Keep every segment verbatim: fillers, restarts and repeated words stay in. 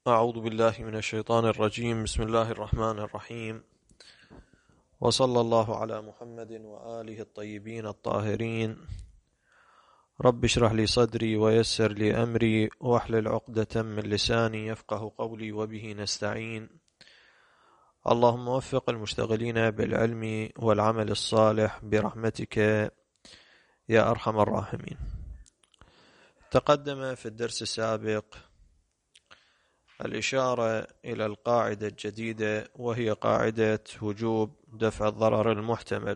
أعوذ بالله من الشيطان الرجيم. بسم الله الرحمن الرحيم، وصلى الله على محمد وآله الطيبين الطاهرين. رب اشرح لي صدري ويسر لي أمري واحلل عقدة من لساني يفقه قولي وبه نستعين. اللهم وفق المشتغلين بالعلم والعمل الصالح برحمتك يا أرحم الراحمين. تقدم في الدرس السابق الإشارة إلى القاعدة الجديدة، وهي قاعدة وجوب دفع الضرر المحتمل.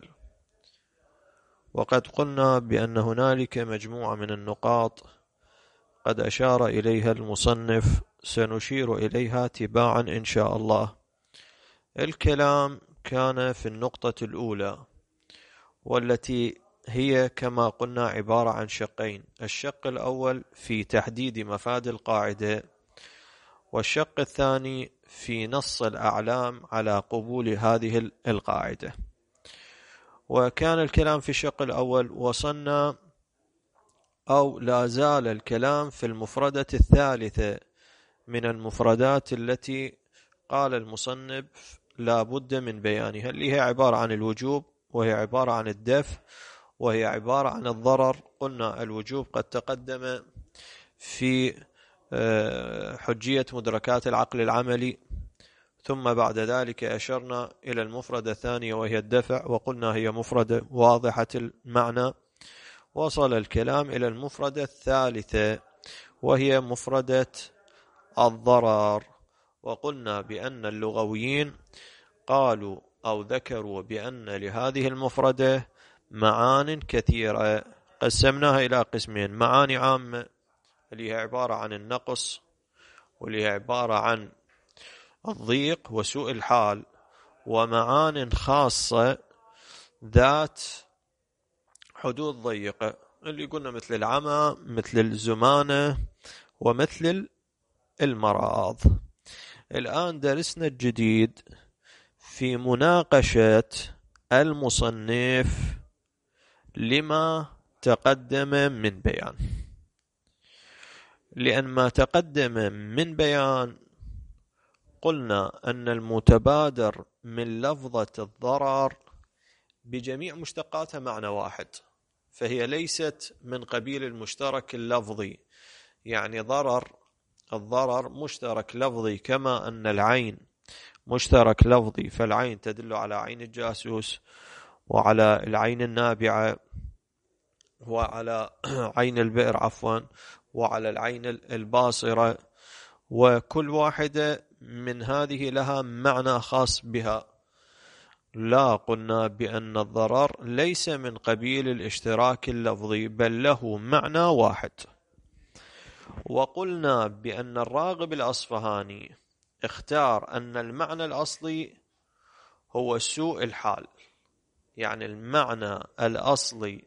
وقد قلنا بأن هنالك مجموعة من النقاط قد أشار إليها المصنف، سنشير إليها تباعا إن شاء الله. الكلام كان في النقطة الأولى، والتي هي كما قلنا عبارة عن شقين: الشق الأول في تحديد مفاد القاعدة، والشق الثاني في نص الأعلام على قبول هذه القاعدة. وكان الكلام في الشق الأول، وصلنا أو لا زال الكلام في المفردة الثالثة من المفردات التي قال المصنف لا بد من بيانها، اللي هي عبارة عن الوجوب، وهي عبارة عن الدفع، وهي عبارة عن الضرر. قلنا الوجوب قد تقدم في حجية مدركات العقل العملي، ثم بعد ذلك أشرنا إلى المفردة الثانية وهي الدفع، وقلنا هي مفردة واضحة المعنى. وصل الكلام إلى المفردة الثالثة وهي مفردة الضرر، وقلنا بأن اللغويين قالوا أو ذكروا بأن لهذه المفردة معان كثيرة، قسمناها إلى قسمين: معاني عامة اللي هي عبارة عن النقص، واللي هي عبارة عن الضيق وسوء الحال، ومعان خاصة ذات حدود ضيقة، اللي قلنا مثل العمى، مثل الزمانة، ومثل المرض. الآن درسنا الجديد في مناقشة المصنف لما تقدم من بيان، لأن ما تقدم من بيان قلنا أن المتبادر من لفظة الضرر بجميع مشتقاتها معنى واحد، فهي ليست من قبيل المشترك اللفظي. يعني ضرر الضرر مشترك لفظي، كما أن العين مشترك لفظي، فالعين تدل على عين الجاسوس، وعلى العين النابعة، وعلى عين البئر عفوا، وعلى العين الباصرة، وكل واحدة من هذه لها معنى خاص بها. لا، قلنا بأن الضرر ليس من قبيل الاشتراك اللفظي، بل له معنى واحد. وقلنا بأن الراغب الأصفهاني اختار أن المعنى الأصلي هو سوء الحال، يعني المعنى الأصلي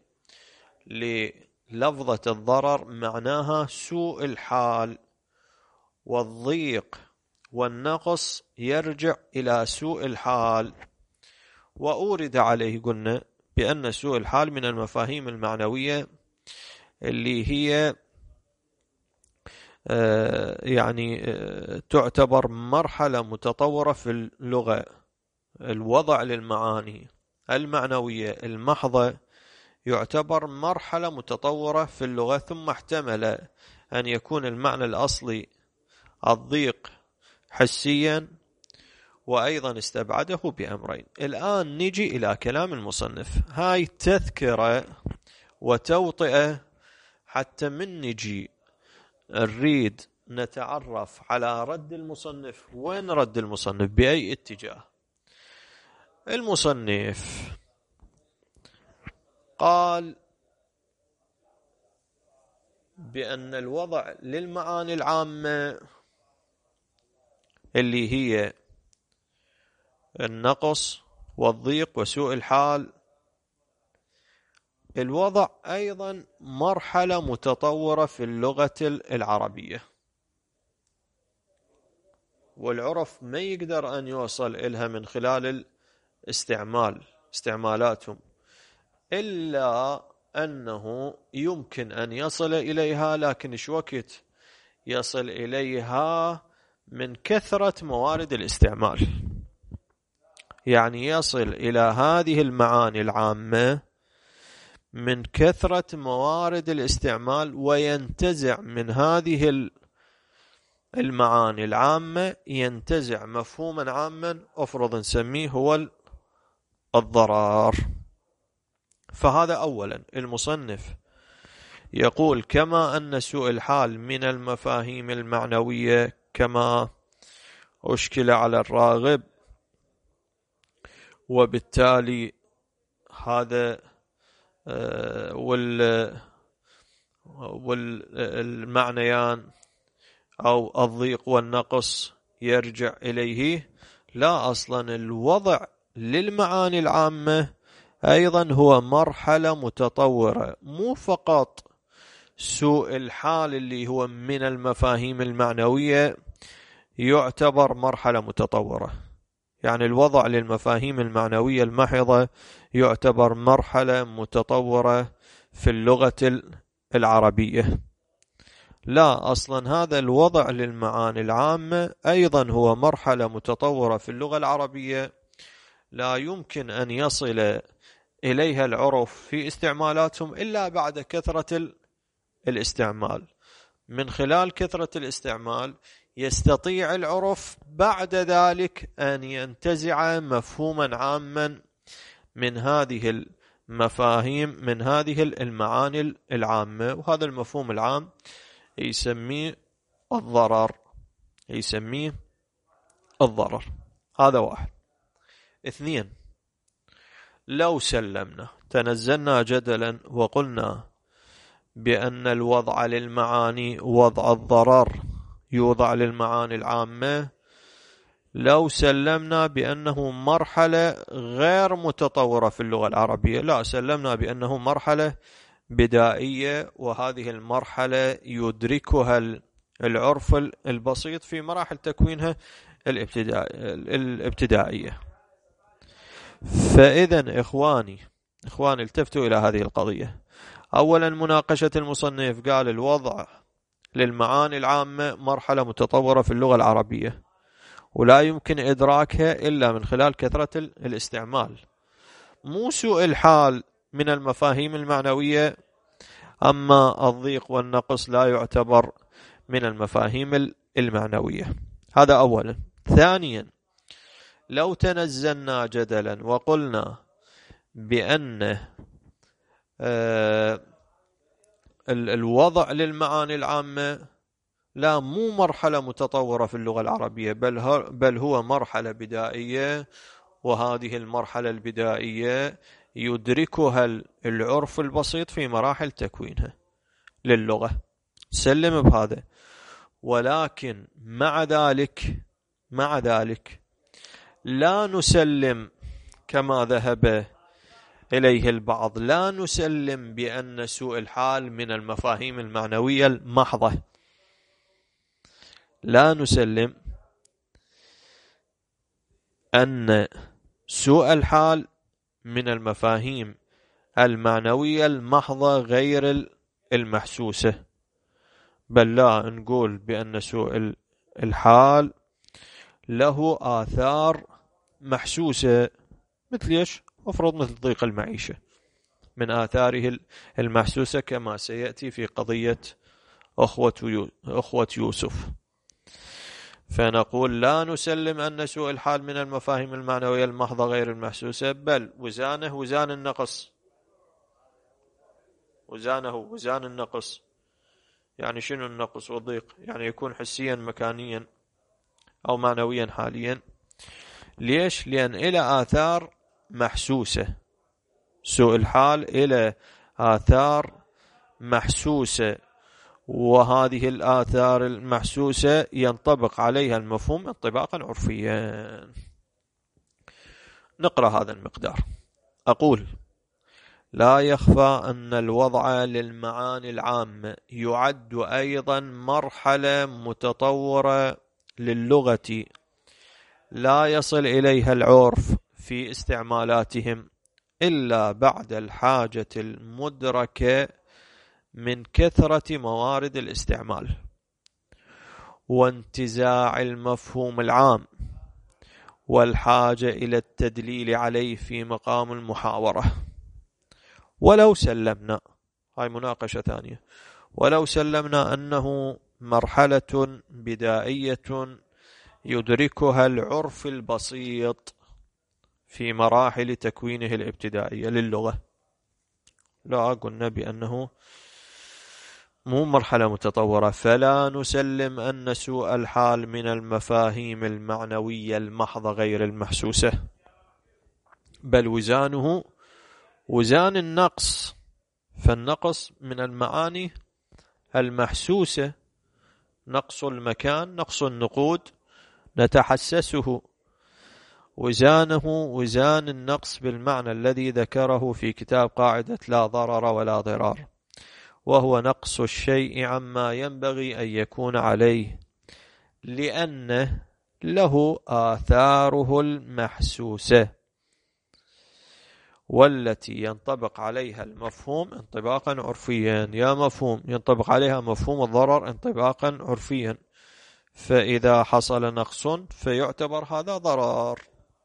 للفظة الضرر معناها سوء الحال، والضيق والنقص يرجع إلى سوء الحال. وأورد عليه قلنا بأن سوء الحال من المفاهيم المعنوية اللي هي يعني تعتبر مرحلة متطورة في اللغة. الوضع للمعاني المعنوية المحضة يعتبر مرحلة متطورة في اللغة، ثم احتمل أن يكون المعنى الأصلي الضيق حسيا، وأيضا استبعده بأمرين. الآن نجي إلى كلام المصنف، هاي تذكرة وتوطئة حتى من نجي نريد نتعرف على رد المصنف. وين رد المصنف؟ بأي اتجاه؟ المصنف قال بأن الوضع للمعاني العامة اللي هي النقص والضيق وسوء الحال، الوضع أيضا مرحلة متطورة في اللغة العربية، والعرف ما يقدر أن يوصل إلها من خلال الاستعمال استعمالاتهم، إلا أنه يمكن أن يصل إليها، لكن إيش وقت يصل إليها من كثرة موارد الاستعمال، يعني يصل إلى هذه المعاني العامة من كثرة موارد الاستعمال، وينتزع من هذه المعاني العامة ينتزع مفهوما عاما أفرض نسميه هو الضرر. فهذا أولا المصنف يقول كما أن سوء الحال من المفاهيم المعنوية كما أشكل على الراغب، وبالتالي هذا والمعنيان أو الضيق والنقص يرجع إليه. لا، أصلا الوضع للمعاني العامة أيضا هو مرحلة متطورة، مو فقط سوء الحال اللي هو من المفاهيم المعنوية يعتبر مرحلة متطورة، يعني الوضع للمفاهيم المعنوية المحضة يعتبر مرحلة متطورة في اللغة العربية. لا، أصلا هذا الوضع للمعاني العامة أيضا هو مرحلة متطورة في اللغة العربية، لا يمكن أن يصل إليها العرف في استعمالاتهم إلا بعد كثرة الاستعمال. من خلال كثرة الاستعمال يستطيع العرف بعد ذلك أن ينتزع مفهوما عاما من هذه المفاهيم، من هذه المعاني العامة، وهذا المفهوم العام يسميه الضرر، يسميه الضرر. هذا واحد. اثنين، لو سلمنا تنزلنا جدلا وقلنا بأن الوضع للمعاني وضع الضرر يوضع للمعاني العامة، لو سلمنا بأنه مرحلة غير متطورة في اللغة العربية، لا، سلمنا بأنه مرحلة بدائية، وهذه المرحلة يدركها العرف البسيط في مراحل تكوينها الابتدائية. فإذا إخواني إخواني التفتوا إلى هذه القضية. أولا، مناقشة المصنف قال الوضع للمعاني العامة مرحلة متطورة في اللغة العربية، ولا يمكن إدراكها إلا من خلال كثرة الاستعمال، مو سوء الحال من المفاهيم المعنوية. أما الضيق والنقص لا يعتبر من المفاهيم المعنوية. هذا أولا. ثانيا، لو تنزلنا جدلا وقلنا بأن آه الوضع للمعاني العامة لا، مو مرحلة متطورة في اللغة العربية، بل بل هو مرحلة بدائية، وهذه المرحلة البدائية يدركها العرف البسيط في مراحل تكوينها للغة. سلم بهذا. ولكن مع ذلك مع ذلك لا نسلم كما ذهب إليه البعض، لا نسلم بأن سوء الحال من المفاهيم المعنوية المحضة، لا نسلم أن سوء الحال من المفاهيم المعنوية المحضة غير المحسوسة، بل لا، نقول بأن سوء الحال له آثار محسوسة. مثل إيش؟ أفرض مثل ضيق المعيشة من آثاره المحسوسة، كما سيأتي في قضية أخوة يوسف. فنقول لا نسلم أن سوء الحال من المفاهيم المعنوية المحضة غير المحسوسة، بل وزانه وزان النقص، وزانه وزان النقص. يعني شنو النقص والضيق؟ يعني يكون حسيا مكانيا أو معنويا حاليا. ليش؟ لأن إلى آثار محسوسة، سوء الحال إلى آثار محسوسة، وهذه الآثار المحسوسة ينطبق عليها المفهوم انطباقا عرفيا. نقرأ هذا المقدار. أقول: لا يخفى أن الوضع للمعاني العامة يعد أيضا مرحلة متطورة للغة لا يصل إليها العرف في استعمالاتهم إلا بعد الحاجة المدركة من كثرة موارد الاستعمال، وانتزاع المفهوم العام والحاجة إلى التدليل عليه في مقام المحاورة. ولو سلمنا، هاي مناقشة ثانية، ولو سلمنا أنه مرحلة بدائية يدركها العرف البسيط في مراحل تكوينه الابتدائية للغة، لا قلنا بأنه مو مرحلة متطورة، فلا نسلم أن سوء الحال من المفاهيم المعنوية المحضة غير المحسوسة، بل وزانه وزان النقص، فالنقص من المعاني المحسوسة، نقص المكان، نقص النقود نتحسسه، وزانه وزان النقص بالمعنى الذي ذكره في كتاب قاعدة لا ضرر ولا ضرار، وهو نقص الشيء عما ينبغي أن يكون عليه لأنه له آثاره المحسوسة والتي ينطبق عليها المفهوم انطباقا عرفيا، يا مفهوم ينطبق عليها مفهوم الضرر انطباقا عرفيا، فإذا حصل نقص فيعتبر هذا ضرر.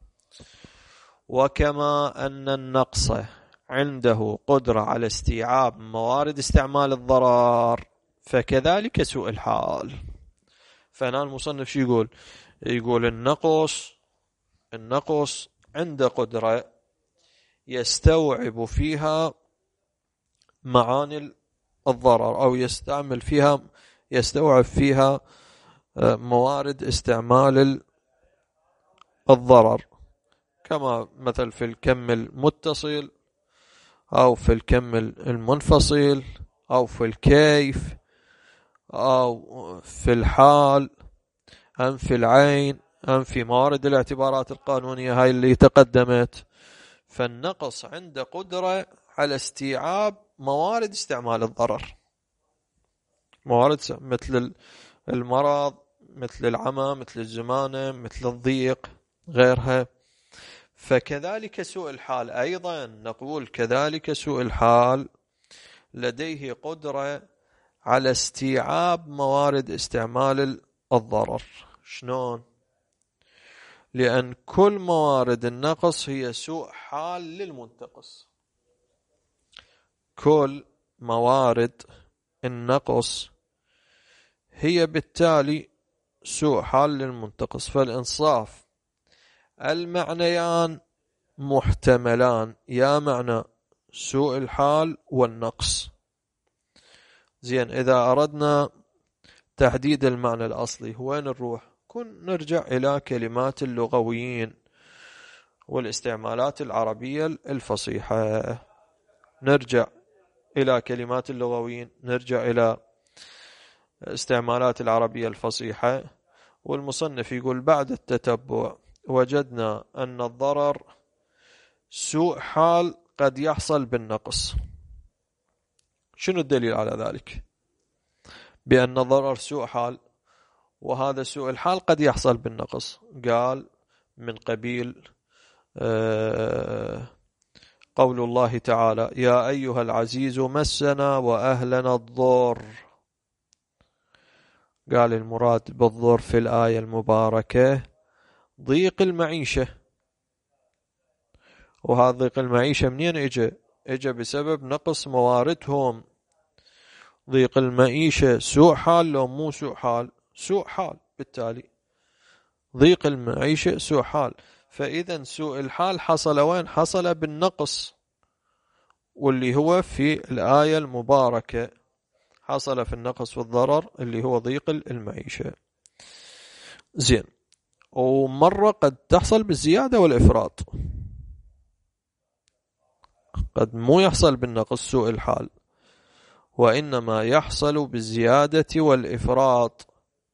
وكما أن النقص عنده قدرة على استيعاب موارد استعمال الضرر، فكذلك سوء الحال. فهنا المصنف شو يقول؟ يقول النقص النقص عنده قدرة يستوعب فيها معاني الضرر، أو يستعمل فيها يستوعب فيها موارد استعمال الضرر، كما مثل في الكم المتصل أو في الكم المنفصل أو في الكيف أو في الحال أم في العين أم في موارد الاعتبارات القانونية هاي اللي تقدمت. فالنقص عنده قدرة على استيعاب موارد استعمال الضرر، موارد مثل المرض، مثل العمى، مثل الزمانة، مثل الضيق، غيرها. فكذلك سوء الحال أيضا نقول كذلك سوء الحال لديه قدرة على استيعاب موارد استعمال الضرر. شلون؟ لأن كل موارد النقص هي سوء حال للمنتقص، كل موارد النقص هي بالتالي سوء حال للمنتقص، فالإنصاف المعنيان محتملان، يا معنى سوء الحال والنقص. زين، إذا أردنا تحديد المعنى الأصلي وين نروح؟ كن نرجع إلى كلمات اللغويين والاستعمالات العربية الفصيحة، نرجع إلى كلمات اللغويين، نرجع إلى استعمالات العربية الفصيحة. والمصنف يقول بعد التتبع وجدنا أن الضرر سوء حال قد يحصل بالنقص. شنو الدليل على ذلك؟ بأن الضرر سوء حال وهذا سوء الحال قد يحصل بالنقص. قال من قبيل قول الله تعالى يا أيها العزيز مسنا وأهلنا الضر. قال المراد بالضر في الآية المباركة ضيق المعيشة، وهذا ضيق المعيشة منين اجى؟ اجى بسبب نقص مواردهم. ضيق المعيشة سوء حال لو مو سوء حال؟ سوء حال، بالتالي ضيق المعيشة سوء حال. فإذا سوء الحال حصل وين؟ حصل بالنقص، واللي هو في الآية المباركة حصل في النقص والضرر اللي هو ضيق المعيشة. زين، ومرة قد تحصل بالزيادة والإفراط، قد مو يحصل بالنقص سوء الحال، وإنما يحصل بالزيادة والإفراط.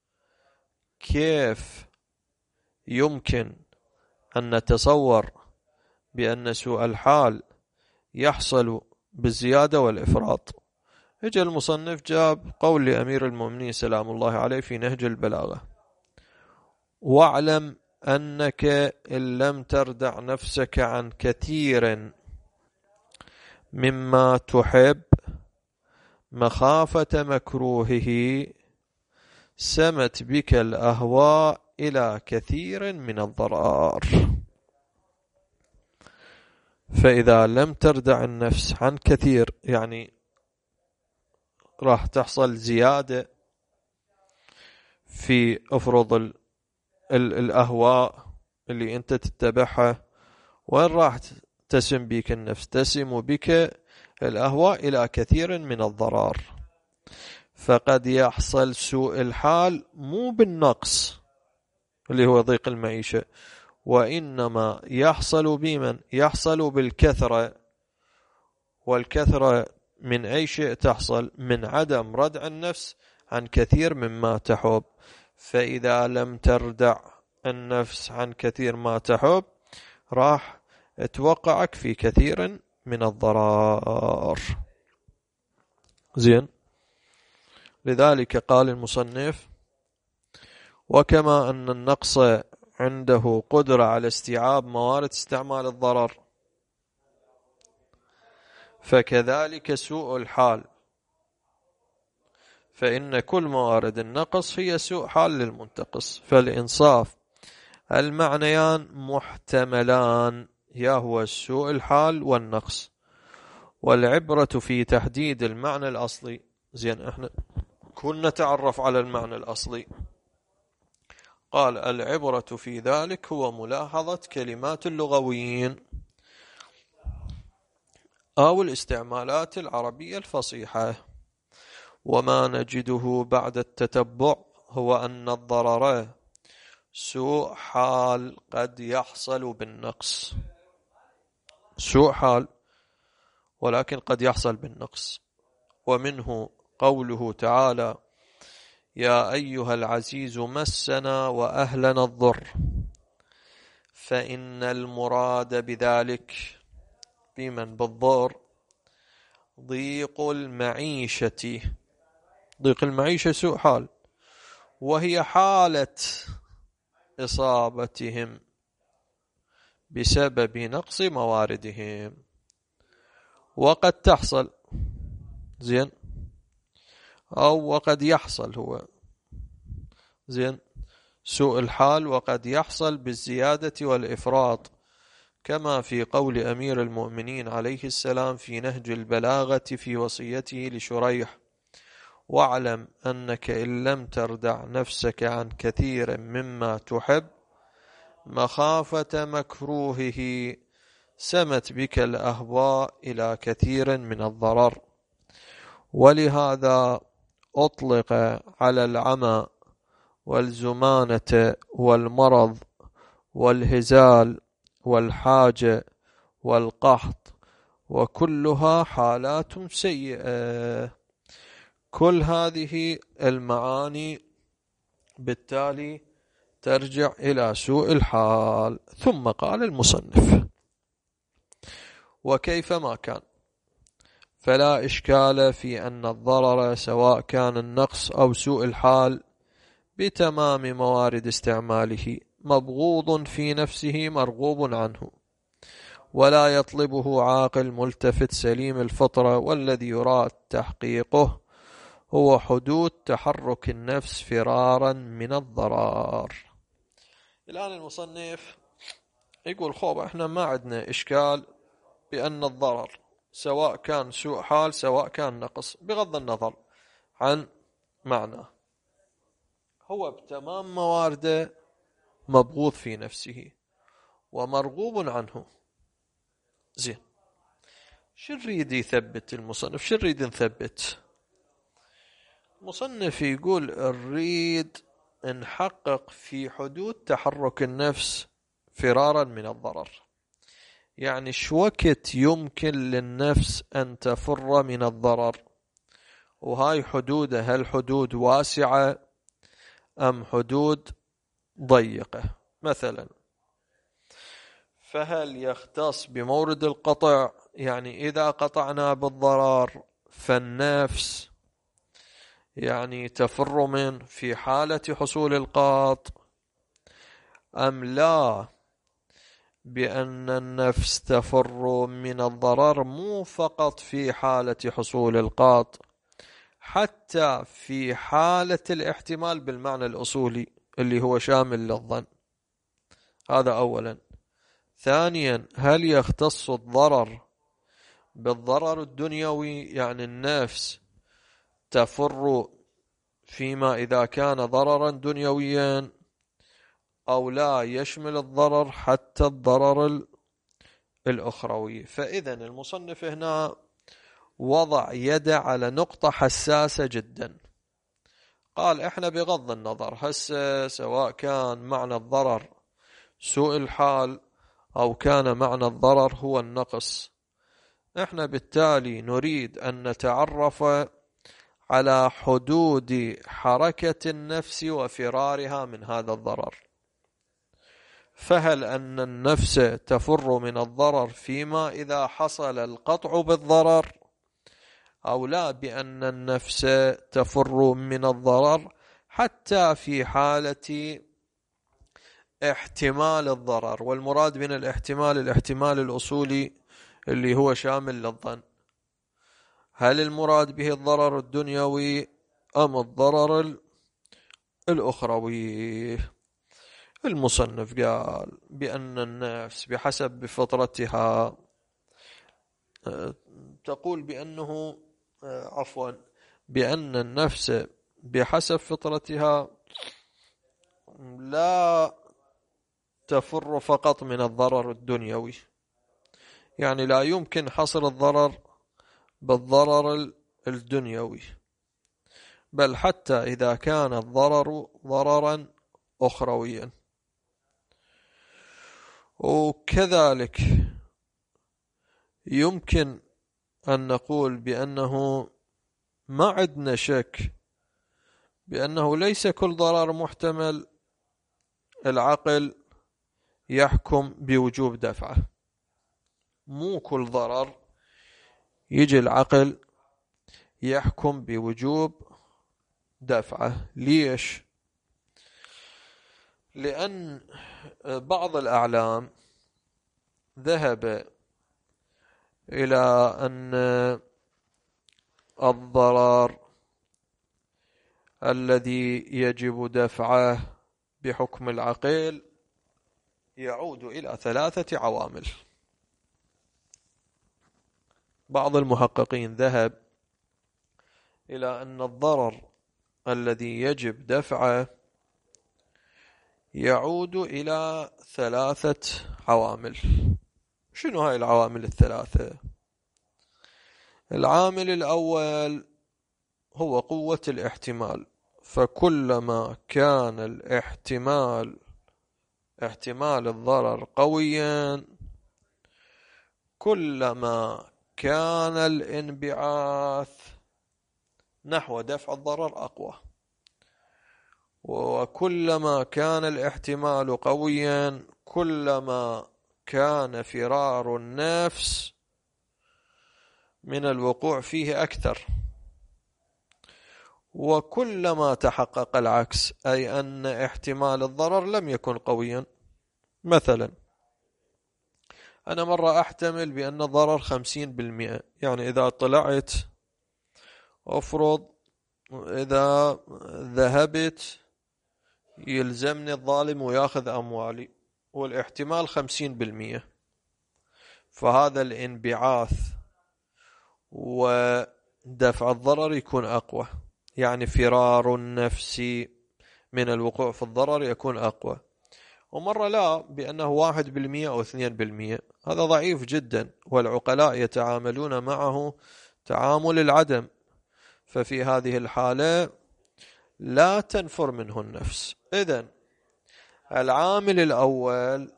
كيف يمكن أن نتصور بأن سوء الحال يحصل بالزيادة والإفراط؟ اجى المصنف جاب قول لأمير المؤمنين سلام الله عليه في نهج البلاغة واعلم أنك إن لم تردع نفسك عن كثير مما تحب مخافة مكروهه سمت بك الأهواء إلى كثير من الضرر. فإذا لم تردع النفس عن كثير، يعني راح تحصل زيادة في أفرض ال ال الأهواء اللي أنت تتبعها. وين راح تسم بك النفس؟ تسم بك الأهواء إلى كثير من الضرر. فقد يحصل سوء الحال مو بالنقص اللي هو ضيق المعيشة، وإنما يحصل بمن؟ يحصل بالكثرة. والكثرة من أي شيء تحصل؟ من عدم ردع النفس عن كثير مما تحب. فإذا لم تردع النفس عن كثير ما تحب راح توقعك في كثير من الضرر. زين، لذلك قال المصنف: وكما أن النقص عنده قدرة على استيعاب موارد استعمال الضرر، فكذلك سوء الحال، فإن كل موارد النقص هي سوء حال للمنتقص. فالإنصاف المعنيان محتملان، يا هو سوء الحال والنقص، والعبرة في تحديد المعنى الأصلي. زين، احنا كنا نتعرف على المعنى الأصلي. قال: العبرة في ذلك هو ملاحظة كلمات اللغويين أو الاستعمالات العربية الفصيحة. وما نجده بعد التتبع هو أن الضرر سوء حال قد يحصل بالنقص، سوء حال ولكن قد يحصل بالنقص. ومنه قوله تعالى: يا أيها العزيز مسنا وأهلنا الضر. فإن المراد بذلك بمن بالضر ضيق المعيشة. ضيق المعيشة سوء حال، وهي حالة إصابتهم بسبب نقص مواردهم. وقد تحصل، زين، أو وقد يحصل، هو زين سوء الحال وقد يحصل بالزيادة والإفراط، كما في قول أمير المؤمنين عليه السلام في نهج البلاغة في وصيته لشريح: واعلم أنك إن لم تردع نفسك عن كثير مما تحب مخافة مكروهه سمت بك الأهواء إلى كثير من الضرر. ولهذا أطلق على العمى والزمانة والمرض والهزال والحاجة والقحط، وكلها حالات سيئة. كل هذه المعاني بالتالي ترجع إلى سوء الحال. ثم قال المصنف: وكيفما كان فلا إشكال في أن الضرر سواء كان النقص أو سوء الحال بتمام موارد استعماله مبغوض في نفسه مرغوب عنه، ولا يطلبه عاقل ملتفت سليم الفطرة، والذي يراد تحقيقه هو حدود تحرك النفس فرارا من الضرر. الآن المصنف يقول: خوب احنا ما عندنا إشكال بأن الضرر سواء كان سوء حال سواء كان نقص، بغض النظر عن معناه، هو بتمام موارده مبغوض في نفسه ومرغوب عنه. زين، شو نريد يثبت المصنف؟ شو نريد نثبت؟ المصنف يقول نريد نحقق في حدود تحرك النفس فرارا من الضرر. يعني شو وقت يمكن للنفس أن تفر من الضرر، وهاي حدوده هل حدود واسعة أم حدود ضيقة؟ مثلا، فهل يختص بمورد القطع؟ يعني إذا قطعنا بالضرر فالنفس يعني تفر من في حالة حصول القاط، أم لا بأن النفس تفر من الضرر مو فقط في حالة حصول القاط، حتى في حالة الاحتمال بالمعنى الأصولي اللي هو شامل للظن. هذا أولا. ثانيا، هل يختص الضرر بالضرر الدنيوي، يعني النفس تفر فيما إذا كان ضررا دنيويا، أو لا يشمل الضرر حتى الضرر الأخروي؟ فإذا المصنف هنا وضع يده على نقطة حساسة جدا. قال إحنا بغض النظر هسه سواء كان معنى الضرر سوء الحال أو كان معنى الضرر هو النقص، إحنا بالتالي نريد أن نتعرف على حدود حركة النفس وفرارها من هذا الضرر. فهل أن النفس تفر من الضرر فيما إذا حصل القطع بالضرر، أو لا بأن النفس تفر من الضرر حتى في حالة احتمال الضرر؟ والمراد من الاحتمال الاحتمال الأصولي اللي هو شامل للظن. هل المراد به الضرر الدنيوي أم الضرر الأخروي؟ المصنف قال بأن النفس بحسب فطرتها تقول بأنه عفوا بأن النفس بحسب فطرتها لا تفر فقط من الضرر الدنيوي، يعني لا يمكن حصر الضرر بالضرر الدنيوي، بل حتى إذا كان الضرر ضررا أخرويا. وكذلك يمكن أن نقول بأنه ما عندنا شك بأنه ليس كل ضرر محتمل العقل يحكم بوجوب دفعه. مو كل ضرر يجي العقل يحكم بوجوب دفعه. ليش؟ لأن بعض الأعلام ذهب إلى أن الضرر الذي يجب دفعه بحكم العقل يعود إلى ثلاثة عوامل. بعض المحققين ذهب إلى أن الضرر الذي يجب دفعه يعود إلى ثلاثة عوامل. شنو هاي العوامل الثلاثة؟ العامل الأول هو قوة الاحتمال، فكلما كان الاحتمال احتمال الضرر قويا كلما كان الانبعاث نحو دفع الضرر أقوى، وكلما كان الاحتمال قويا كلما كان فرار النفس من الوقوع فيه أكثر. وكلما تحقق العكس، أي أن احتمال الضرر لم يكن قويا. مثلا أنا مرة أحتمل بأن الضرر خمسين بالمئة، يعني إذا طلعت أفرض إذا ذهبت يلزمني الظالم وياخذ أموالي والاحتمال خمسين بالمئة، فهذا الانبعاث ودفع الضرر يكون أقوى، يعني فرار النفس من الوقوع في الضرر يكون أقوى. ومرة لا بأنه واحد بالمئة أو اثنين بالمئة، هذا ضعيف جدا، والعقلاء يتعاملون معه تعامل العدم، ففي هذه الحالة لا تنفر منه النفس. إذن العامل الأول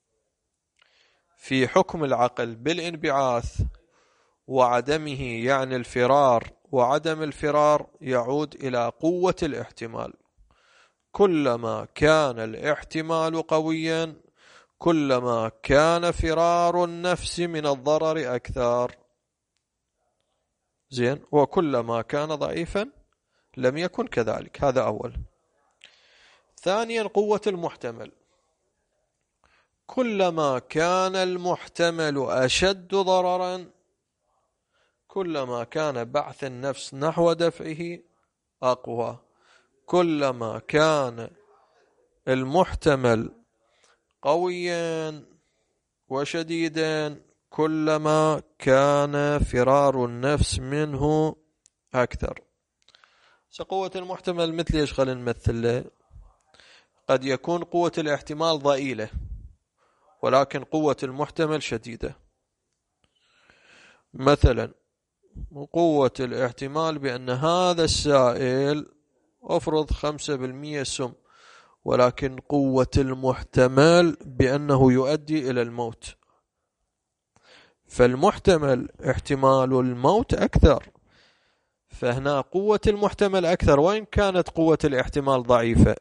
في حكم العقل بالانبعاث وعدمه، يعني الفرار وعدم الفرار، يعود إلى قوة الاحتمال. كلما كان الاحتمال قويا كلما كان فرار النفس من الضرر أكثر. زين، وكلما كان ضعيفا لم يكن كذلك. هذا أول. ثانيا قوة المحتمل، كلما كان المحتمل أشد ضررا كلما كان بعث النفس نحو دفعه أقوى، كلما كان المحتمل قويا وشديدا كلما كان فرار النفس منه أكثر. قوة المحتمل مثل ايش؟ خلينا نمثل له. قد يكون قوة الاحتمال ضئيلة ولكن قوة المحتمل شديدة. مثلا قوة الاحتمال بأن هذا السائل أفرض خمسة بالمئة سم، ولكن قوة المحتمل بأنه يؤدي إلى الموت، فالمحتمل احتمال الموت أكثر، فهنا قوة المحتمل أكثر وإن كانت قوة الاحتمال ضعيفة،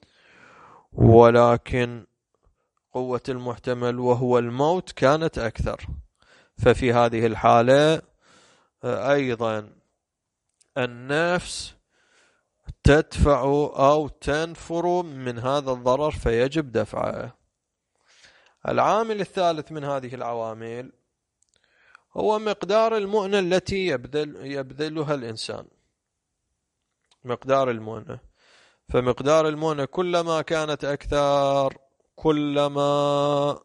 ولكن قوة المحتمل وهو الموت كانت أكثر. ففي هذه الحالة أيضا النفس تدفع أو تنفر من هذا الضرر فيجب دفعه. العامل الثالث من هذه العوامل هو مقدار المؤنة التي يبذل يبذلها الإنسان. مقدار المؤنة، فمقدار المؤنة كلما كانت أكثر كلما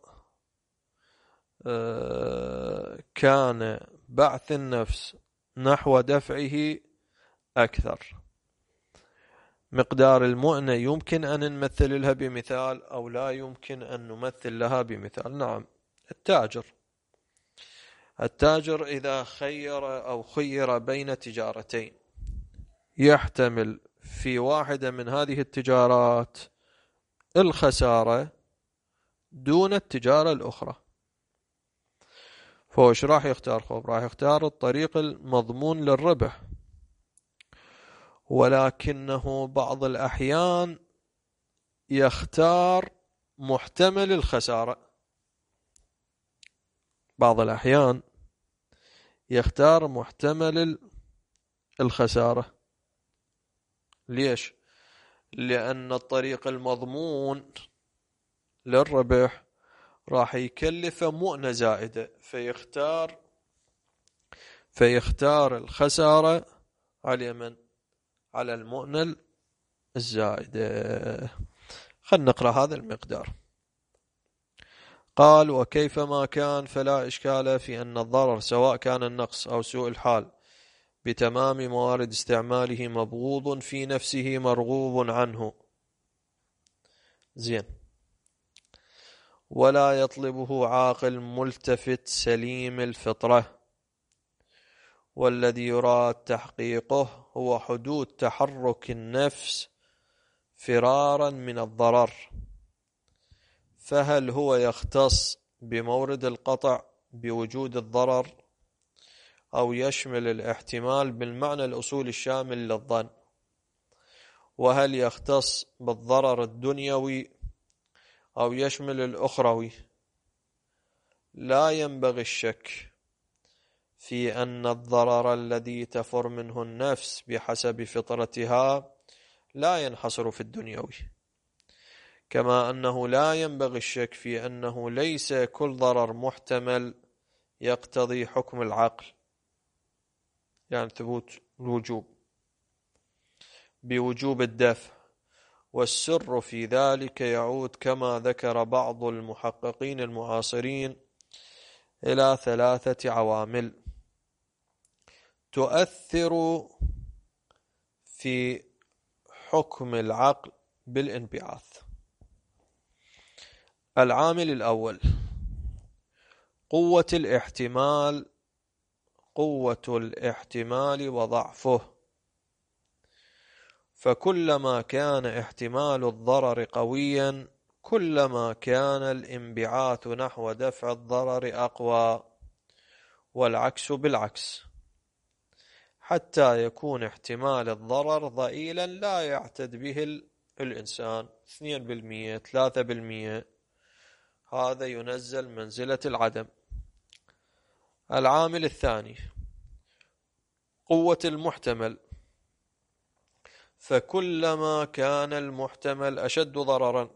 كان بعث النفس نحو دفعه أكثر. مقدار المؤنة يمكن أن نمثل لها بمثال أو لا يمكن أن نمثل لها بمثال. نعم، التاجر التاجر إذا خير أو خير بين تجارتين يحتمل في واحدة من هذه التجارات الخسارة دون التجارة الأخرى، فوش راح يختار؟ خوب راح يختار الطريق المضمون للربح، ولكنه بعض الأحيان يختار محتمل الخسارة. بعض الأحيان يختار محتمل الخسارة. ليش؟ لأن الطريق المضمون للربح راح يكلف مؤنة زائدة، فيختار فيختار الخسارة على من؟ على المؤنة الزائدة. خلنا نقرأ هذا المقدار. قال: وكيفما كان فلا إشكال في أن الضرر سواء كان النقص أو سوء الحال بتمام موارد استعماله مبغوض في نفسه مرغوب عنه. زين. ولا يطلبه عاقل ملتفت سليم الفطرة، والذي يراد تحقيقه هو حدود تحرك النفس فرارا من الضرر. فهل هو يختص بمورد القطع بوجود الضرر، أو يشمل الاحتمال بالمعنى الأصولي الشامل للظن؟ وهل يختص بالضرر الدنيوي أو يشمل الأخروي؟ لا ينبغي الشك في أن الضرر الذي تفر منه النفس بحسب فطرتها لا ينحصر في الدنيوي، كما أنه لا ينبغي الشك في أنه ليس كل ضرر محتمل يقتضي حكم العقل، يعني ثبوت الوجوب بوجوب الدفع. والسر في ذلك يعود كما ذكر بعض المحققين المعاصرين إلى ثلاثة عوامل تؤثر في حكم العقل بالانبعاث. العامل الأول قوة الاحتمال قوة الاحتمال وضعفه، فكلما كان احتمال الضرر قويا كلما كان الانبعاث نحو دفع الضرر أقوى، والعكس بالعكس، حتى يكون احتمال الضرر ضئيلا لا يعتد به الإنسان، اثنين بالمئة ثلاثة بالمئة، هذا ينزل منزلة العدم. العامل الثاني قوة المحتمل، فكلما كان المحتمل أشد ضررا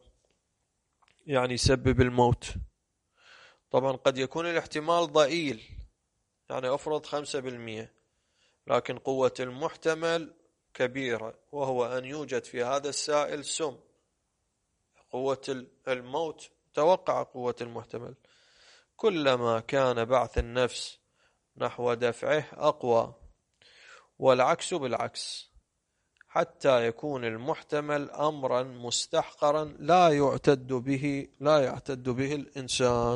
يعني يسبب الموت. طبعا قد يكون الاحتمال ضئيل يعني أفرض خمسة بالمئة، لكن قوة المحتمل كبيرة، وهو أن يوجد في هذا السائل سم. قوة الموت توقع قوة المحتمل. كلما كان بعث النفس نحو دفعه أقوى، والعكس بالعكس، حتى يكون المحتمل أمرا مستحقرا لا يعتد به لا يعتد به الإنسان.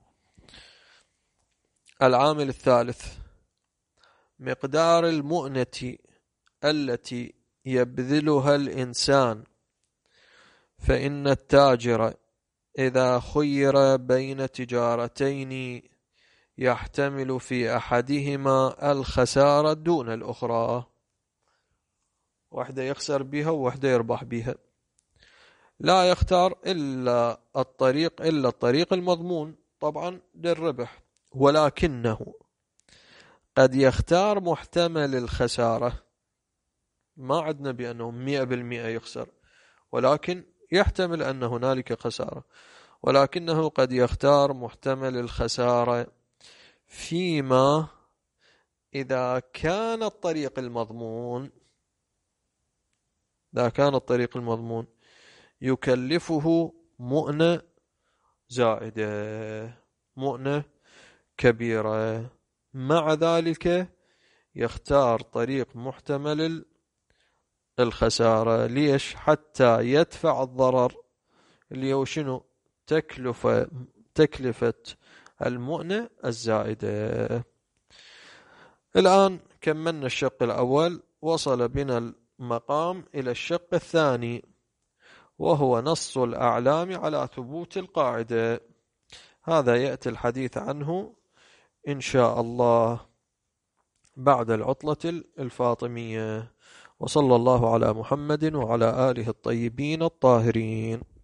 العامل الثالث: مقدار المؤنة التي يبذلها الإنسان. فإن التاجر إذا خير بين تجارتين يحتمل في أحدهما الخسارة دون الأخرى، واحدة يخسر بها وواحدة يربح بها، لا يختار إلا الطريق إلا الطريق المضمون طبعا للربح، ولكنه قد يختار محتمل الخسارة. ما عدنا بأنه مئة بالمئة يخسر، ولكن يحتمل أن هنالك خسارة، ولكنه قد يختار محتمل الخسارة فيما إذا كان الطريق المضمون إذا كان الطريق المضمون يكلفه مؤنة زائدة، مؤنة كبيرة، مع ذلك يختار طريق محتمل الخسارة. ليش؟ حتى يدفع الضرر اللي هو شنو؟ تكلفة تكلفة المؤنة الزائدة. الآن كملنا الشق الأول، وصل بنا المقام إلى الشق الثاني، وهو نص الأعلام على ثبوت القاعدة. هذا يأتي الحديث عنه إن شاء الله بعد العطلة الفاطمية. وصلى الله على محمد وعلى آله الطيبين الطاهرين.